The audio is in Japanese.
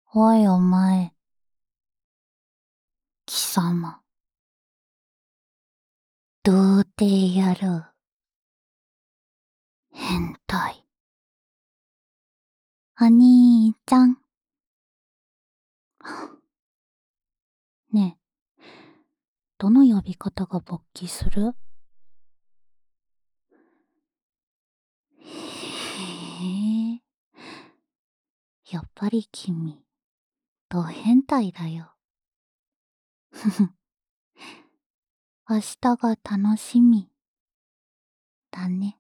おいお前、貴様、童貞野郎、変態。お兄ちゃん。ねえ、どの呼び方が勃起する？へえ、やっぱり君、ド変態だよ。ふふ、明日が楽しみ、だね。